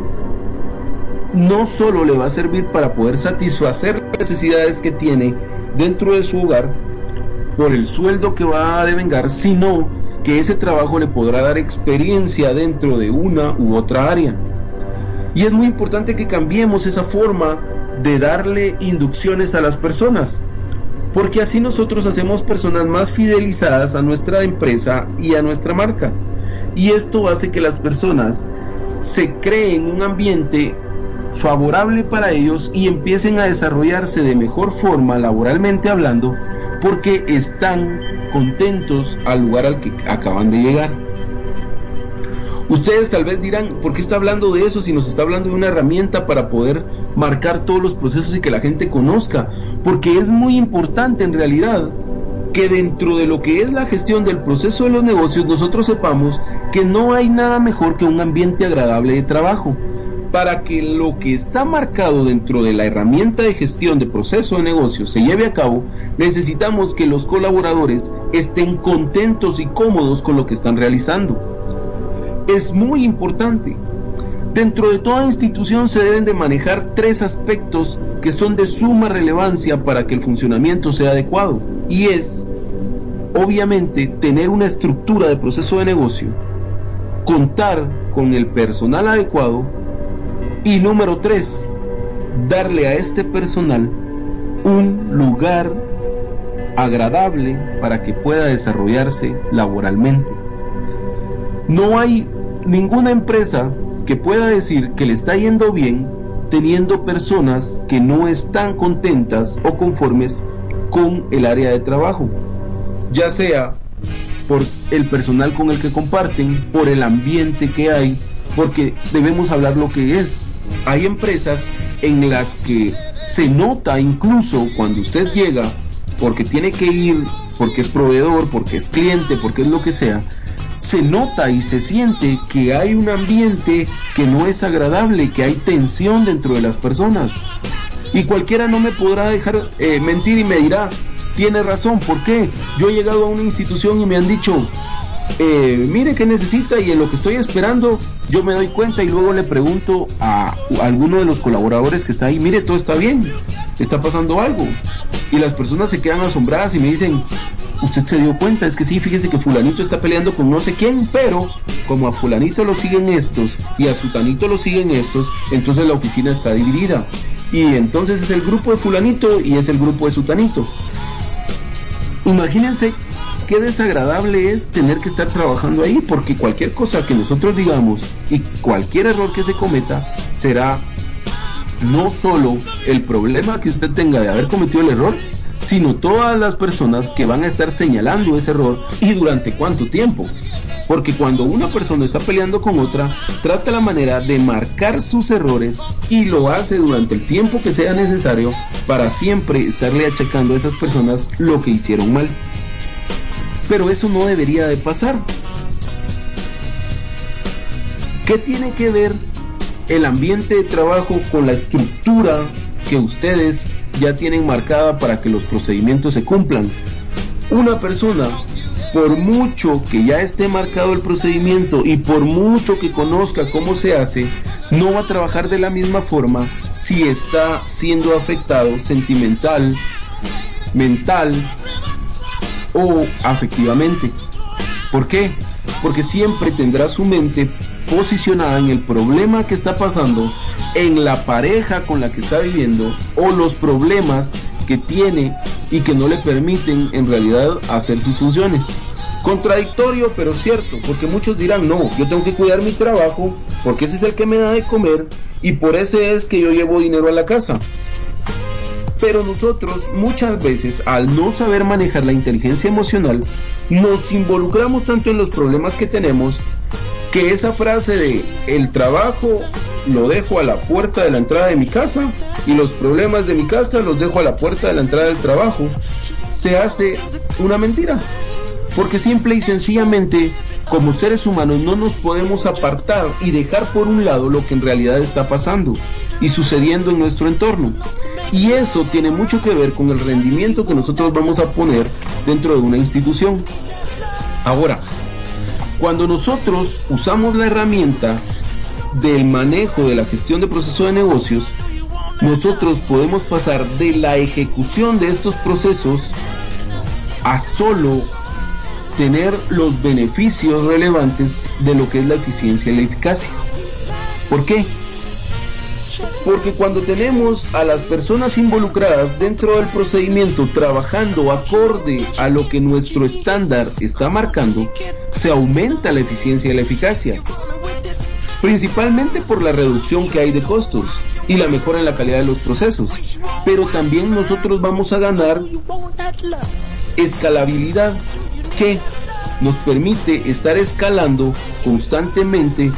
no solo le va a servir para poder satisfacer las necesidades que tiene dentro de su hogar por el sueldo que va a devengar, sino que ese trabajo le podrá dar experiencia dentro de una u otra área. Y es muy importante que cambiemos esa forma de darle inducciones a las personas, porque así nosotros hacemos personas más fidelizadas a nuestra empresa y a nuestra marca, y esto hace que las personas se creen un ambiente favorable para ellos y empiecen a desarrollarse de mejor forma laboralmente hablando, porque están contentos al lugar al que acaban de llegar. Ustedes tal vez dirán, ¿por qué está hablando de eso si nos está hablando de una herramienta para poder marcar todos los procesos y que la gente conozca? Porque es muy importante en realidad que dentro de lo que es la gestión del proceso de los negocios nosotros sepamos que no hay nada mejor que un ambiente agradable de trabajo. Para que lo que está marcado dentro de la herramienta de gestión de proceso de negocio se lleve a cabo, necesitamos que los colaboradores estén contentos y cómodos con lo que están realizando. Es muy importante. Dentro de toda institución se deben de manejar 3 aspectos que son de suma relevancia para que el funcionamiento sea adecuado, y es, obviamente, tener una estructura de proceso de negocio, contar con el personal adecuado, y número 3, darle a este personal un lugar agradable para que pueda desarrollarse laboralmente. No hay ninguna empresa que pueda decir que le está yendo bien teniendo personas que no están contentas o conformes con el área de trabajo, ya sea por el personal con el que comparten, por el ambiente que hay, porque debemos hablar lo que es. Hay empresas en las que se nota incluso cuando usted llega, porque tiene que ir, porque es proveedor, porque es cliente, porque es lo que sea, se nota y se siente que hay un ambiente que no es agradable, que hay tensión dentro de las personas. Y cualquiera no me podrá dejar mentir y me dirá, tiene razón. ¿Por qué? Yo he llegado a una institución y me han dicho, mire qué necesita, y en lo que estoy esperando yo me doy cuenta y luego le pregunto a alguno de los colaboradores que está ahí, mire, todo está bien, está pasando algo, y las personas se quedan asombradas y me dicen, ¿usted se dio cuenta? Es que sí, fíjese que fulanito está peleando con no sé quién, pero como a fulanito lo siguen estos y a sutanito lo siguen estos, entonces la oficina está dividida, y entonces es el grupo de fulanito y es el grupo de sutanito. Imagínense qué desagradable es tener que estar trabajando ahí, porque cualquier cosa que nosotros digamos y cualquier error que se cometa será no solo el problema que usted tenga de haber cometido el error, sino todas las personas que van a estar señalando ese error y durante cuánto tiempo. Porque cuando una persona está peleando con otra, trata la manera de marcar sus errores y lo hace durante el tiempo que sea necesario para siempre estarle achacando a esas personas lo que hicieron mal. Pero eso no debería de pasar. ¿Qué tiene que ver el ambiente de trabajo con la estructura que ustedes ya tienen marcada para que los procedimientos se cumplan? Una persona, por mucho que ya esté marcado el procedimiento y por mucho que conozca cómo se hace, no va a trabajar de la misma forma si está siendo afectado sentimental, mental o afectivamente. ¿Por qué? Porque siempre tendrá su mente posicionada en el problema que está pasando, en la pareja con la que está viviendo o los problemas que tiene y que no le permiten en realidad hacer sus funciones. Contradictorio, pero cierto, porque muchos dirán, no, yo tengo que cuidar mi trabajo porque ese es el que me da de comer y por ese es que yo llevo dinero a la casa. Pero nosotros muchas veces, al no saber manejar la inteligencia emocional, nos involucramos tanto en los problemas que tenemos que esa frase de el trabajo lo dejo a la puerta de la entrada de mi casa y los problemas de mi casa los dejo a la puerta de la entrada del trabajo se hace una mentira, porque simple y sencillamente como seres humanos no nos podemos apartar y dejar por un lado lo que en realidad está pasando y sucediendo en nuestro entorno, y eso tiene mucho que ver con el rendimiento que nosotros vamos a poner dentro de una institución. Ahora, cuando nosotros usamos la herramienta del manejo de la gestión de procesos de negocios, nosotros podemos pasar de la ejecución de estos procesos a solo tener los beneficios relevantes de lo que es la eficiencia y la eficacia. ¿Por qué? Porque cuando tenemos a las personas involucradas dentro del procedimiento trabajando acorde a lo que nuestro estándar está marcando, se aumenta la eficiencia y la eficacia, principalmente por la reducción que hay de costos y la mejora en la calidad de los procesos, pero también nosotros vamos a ganar escalabilidad, que nos permite estar escalando constantemente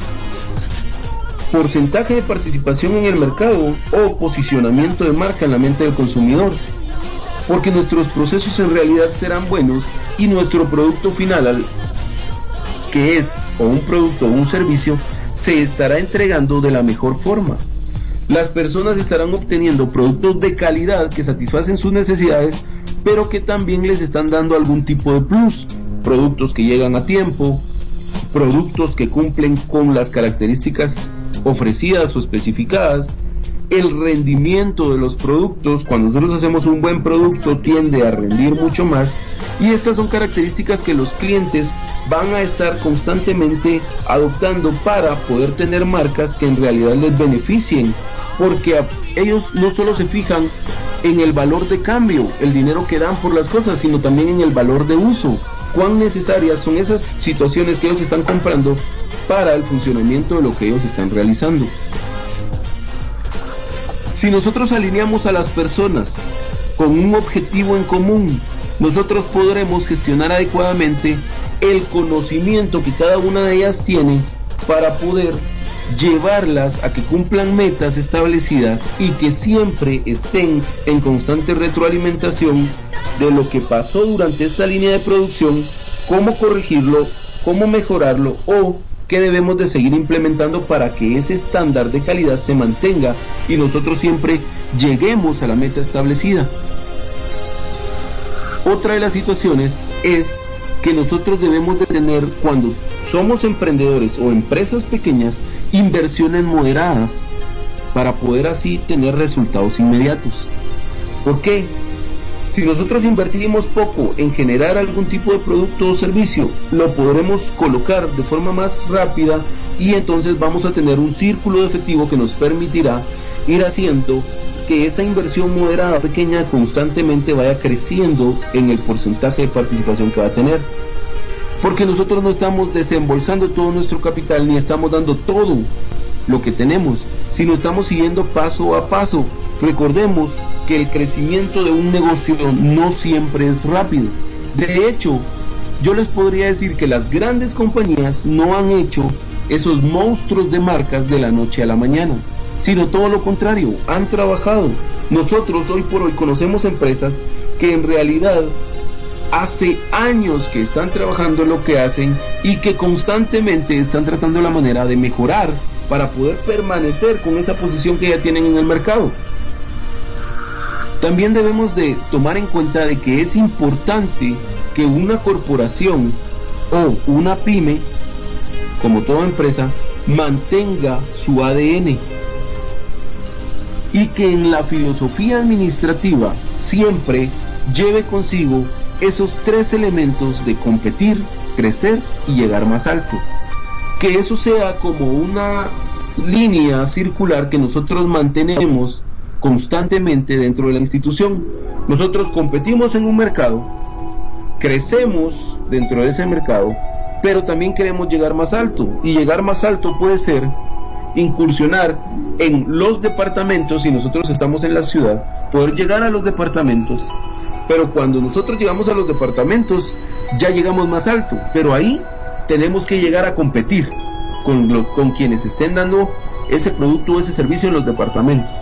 porcentaje de participación en el mercado o posicionamiento de marca en la mente del consumidor, porque nuestros procesos en realidad serán buenos y nuestro producto final, que es o un producto o un servicio, se estará entregando de la mejor forma. Las personas estarán obteniendo productos de calidad que satisfacen sus necesidades, pero que también les están dando algún tipo de plus, productos que llegan a tiempo, productos que cumplen con las características ofrecidas o especificadas, el rendimiento de los productos. Cuando nosotros hacemos un buen producto tiende a rendir mucho más, y estas son características que los clientes van a estar constantemente adoptando para poder tener marcas que en realidad les beneficien, porque ellos no solo se fijan en el valor de cambio, el dinero que dan por las cosas, sino también en el valor de uso. Cuán necesarias son esas situaciones que ellos están comprando para el funcionamiento de lo que ellos están realizando. Si nosotros alineamos a las personas con un objetivo en común, nosotros podremos gestionar adecuadamente el conocimiento que cada una de ellas tiene para poder llevarlas a que cumplan metas establecidas y que siempre estén en constante retroalimentación de lo que pasó durante esta línea de producción, cómo corregirlo, cómo mejorarlo o qué debemos de seguir implementando para que ese estándar de calidad se mantenga y nosotros siempre lleguemos a la meta establecida. Otra de las situaciones es que nosotros debemos de tener, cuando somos emprendedores o empresas pequeñas, inversiones moderadas para poder así tener resultados inmediatos. ¿Por qué? Si nosotros invertimos poco en generar algún tipo de producto o servicio, lo podremos colocar de forma más rápida y entonces vamos a tener un círculo de efectivo que nos permitirá ir haciendo que esa inversión moderada pequeña constantemente vaya creciendo en el porcentaje de participación que va a tener. Porque nosotros no estamos desembolsando todo nuestro capital ni estamos dando todo lo que tenemos, sino estamos siguiendo paso a paso. Recordemos que el crecimiento de un negocio no siempre es rápido. De hecho, yo les podría decir que las grandes compañías no han hecho esos monstruos de marcas de la noche a la mañana, sino todo lo contrario, han trabajado. Nosotros hoy por hoy conocemos empresas que en realidad hace años que están trabajando lo que hacen y que constantemente están tratando la manera de mejorar para poder permanecer con esa posición que ya tienen en el mercado. También debemos de tomar en cuenta de que es importante que una corporación o una pyme, como toda empresa, mantenga su ADN y que en la filosofía administrativa siempre lleve consigo esos tres elementos de competir, crecer y llegar más alto. Que eso sea como una línea circular que nosotros mantenemos constantemente dentro de la institución. Nosotros competimos en un mercado, crecemos dentro de ese mercado, pero también queremos llegar más alto, y llegar más alto puede ser incursionar en los departamentos. Si nosotros estamos en la ciudad, poder llegar a los departamentos, pero cuando nosotros llegamos a los departamentos ya llegamos más alto, pero ahí tenemos que llegar a competir con quienes estén dando ese producto o ese servicio en los departamentos.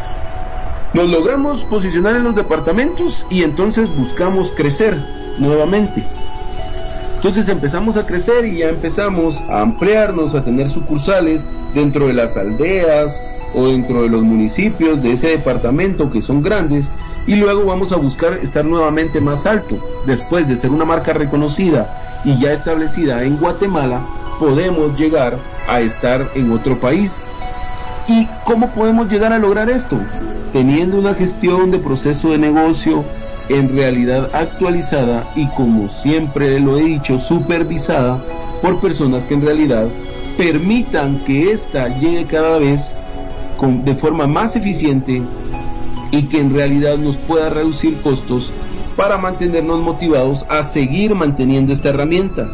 Nos logramos posicionar en los departamentos y entonces buscamos crecer nuevamente. Entonces empezamos a crecer y ya empezamos a ampliarnos, a tener sucursales dentro de las aldeas o dentro de los municipios de ese departamento que son grandes, y luego vamos a buscar estar nuevamente más alto. Después de ser una marca reconocida y ya establecida en Guatemala, podemos llegar a estar en otro país. ¿Y cómo podemos llegar a lograr esto? Teniendo una gestión de proceso de negocio en realidad actualizada y, como siempre lo he dicho, supervisada por personas que en realidad permitan que ésta llegue cada vez de forma más eficiente y que en realidad nos pueda reducir costos para mantenernos motivados a seguir manteniendo esta herramienta.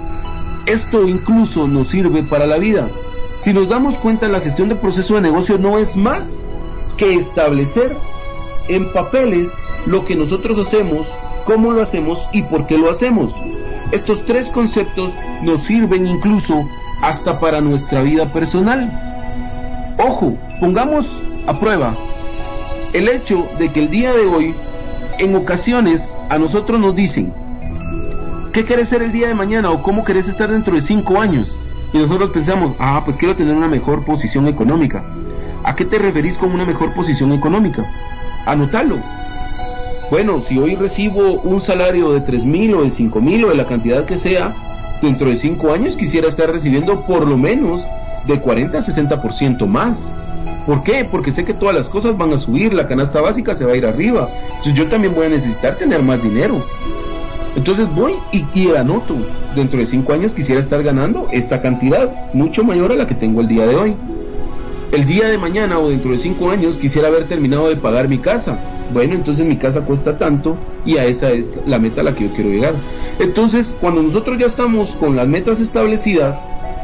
Esto incluso nos sirve para la vida. Si nos damos cuenta, la gestión de proceso de negocio no es más que establecer en papeles lo que nosotros hacemos, cómo lo hacemos y por qué lo hacemos. Estos tres conceptos nos sirven incluso hasta para nuestra vida personal. Ojo, pongamos a prueba el hecho de que el día de hoy, en ocasiones, a nosotros nos dicen: ¿qué querés ser el día de mañana? O ¿cómo querés estar dentro de 5 años? Y nosotros pensamos: pues quiero tener una mejor posición económica. ¿A qué te referís con una mejor posición económica? Anótalo. Bueno, si hoy recibo un salario de 3,000 o de 5,000 o de la cantidad que sea, dentro de 5 años quisiera estar recibiendo por lo menos de 40 a 60% más. ¿Por qué? Porque sé que todas las cosas van a subir, la canasta básica se va a ir arriba. Entonces yo también voy a necesitar tener más dinero. Entonces voy y anoto: dentro de 5 años quisiera estar ganando esta cantidad, mucho mayor a la que tengo el día de hoy. El día de mañana o dentro de 5 años quisiera haber terminado de pagar mi casa. Bueno, entonces mi casa cuesta tanto y a esa es la meta a la que yo quiero llegar. Entonces, cuando nosotros ya estamos con las metas establecidas,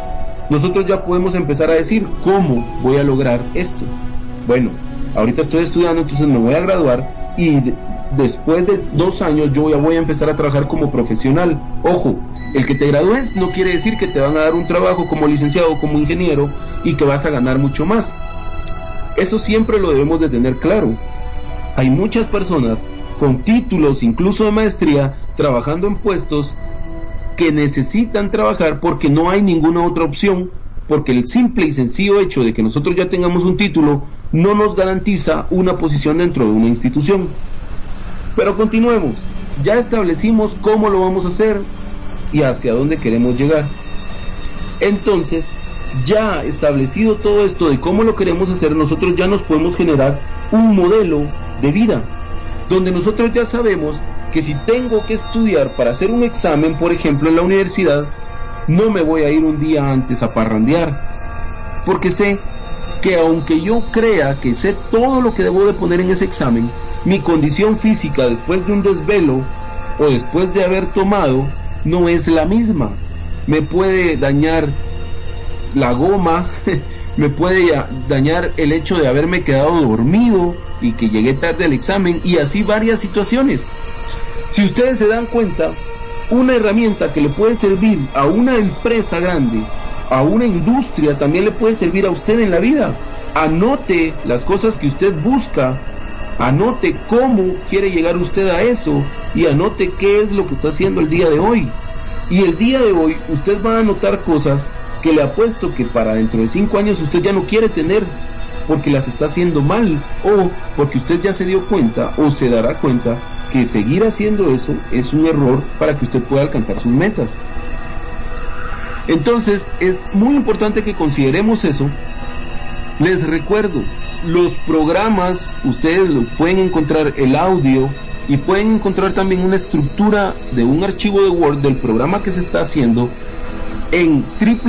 nosotros ya podemos empezar a decir, ¿cómo voy a lograr esto? Bueno, ahorita estoy estudiando, entonces me voy a graduar y después de 2 años yo ya voy a empezar a trabajar como profesional. Ojo, el que te gradúes no quiere decir que te van a dar un trabajo como licenciado o como ingeniero y que vas a ganar mucho más. Eso siempre lo debemos de tener claro. Hay muchas personas con títulos, incluso de maestría, trabajando en puestos que necesitan trabajar porque no hay ninguna otra opción, porque el simple y sencillo hecho de que nosotros ya tengamos un título no nos garantiza una posición dentro de una institución. Pero continuemos, ya establecimos cómo lo vamos a hacer y hacia dónde queremos llegar. Entonces, ya establecido todo esto de cómo lo queremos hacer, nosotros ya nos podemos generar un modelo de vida, donde nosotros ya sabemos que si tengo que estudiar para hacer un examen, por ejemplo en la universidad, no me voy a ir un día antes a parrandear, porque sé que aunque yo crea que sé todo lo que debo de poner en ese examen, mi condición física después de un desvelo o después de haber tomado no es la misma. Me puede dañar la goma, me puede dañar el hecho de haberme quedado dormido y que llegué tarde al examen, y así varias situaciones. Si ustedes se dan cuenta, una herramienta que le puede servir a una empresa grande, a una industria, también le puede servir a usted en la vida. Anote las cosas que usted busca, anote cómo quiere llegar usted a eso y anote qué es lo que está haciendo el día de hoy. Y el día de hoy usted va a anotar cosas que le apuesto que para dentro de 5 años usted ya no quiere tener porque las está haciendo mal, o porque usted ya se dio cuenta o se dará cuenta que seguir haciendo eso es un error para que usted pueda alcanzar sus metas. Entonces es muy importante que consideremos eso. Les recuerdo, los programas ustedes lo pueden encontrar, el audio, y pueden encontrar también una estructura de un archivo de Word del programa que se está haciendo en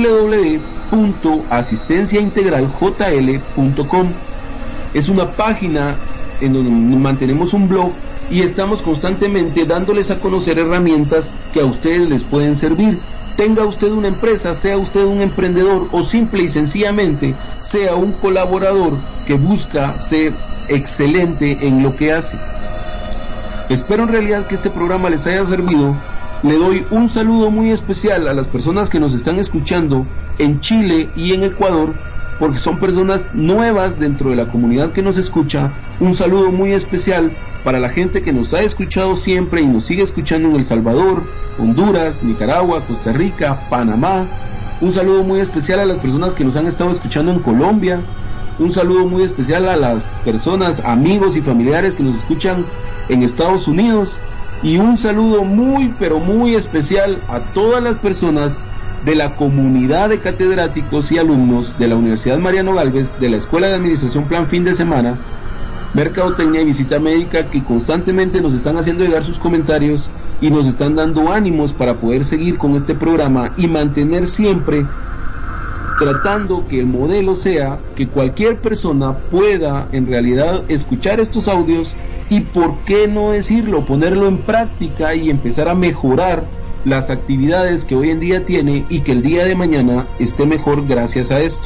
www.asistenciaintegraljl.com. Es una página en donde mantenemos un blog y estamos constantemente dándoles a conocer herramientas que a ustedes les pueden servir. Tenga usted una empresa, sea usted un emprendedor o simple y sencillamente sea un colaborador que busca ser excelente en lo que hace. Espero en realidad que este programa les haya servido. Le doy un saludo muy especial a las personas que nos están escuchando en Chile y en Ecuador, porque son personas nuevas dentro de la comunidad que nos escucha. Un saludo muy especial para la gente que nos ha escuchado siempre y nos sigue escuchando en El Salvador, Honduras, Nicaragua, Costa Rica, Panamá. Un saludo muy especial a las personas que nos han estado escuchando en Colombia. Un saludo muy especial a las personas, amigos y familiares que nos escuchan en Estados Unidos. Y un saludo muy pero muy especial a todas las personas de la comunidad de catedráticos y alumnos de la Universidad Mariano Gálvez, de la Escuela de Administración Plan Fin de Semana, Mercadotecnia y Visita Médica, que constantemente nos están haciendo llegar sus comentarios y nos están dando ánimos para poder seguir con este programa y mantener siempre tratando que el modelo sea que cualquier persona pueda en realidad escuchar estos audios y, por qué no decirlo, ponerlo en práctica y empezar a mejorar las actividades que hoy en día tiene y que el día de mañana esté mejor gracias a esto.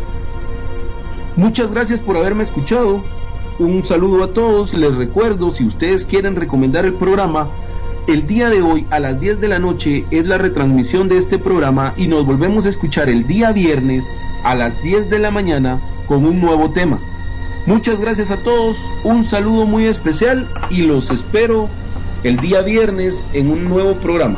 Muchas gracias por haberme escuchado. Un saludo a todos. Les recuerdo, si ustedes quieren recomendar el programa, el día de hoy a las 10 de la noche es la retransmisión de este programa y nos volvemos a escuchar el día viernes a las 10 de la mañana con un nuevo tema. Muchas gracias a todos, un saludo muy especial y los espero el día viernes en un nuevo programa.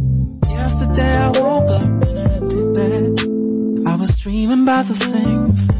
The things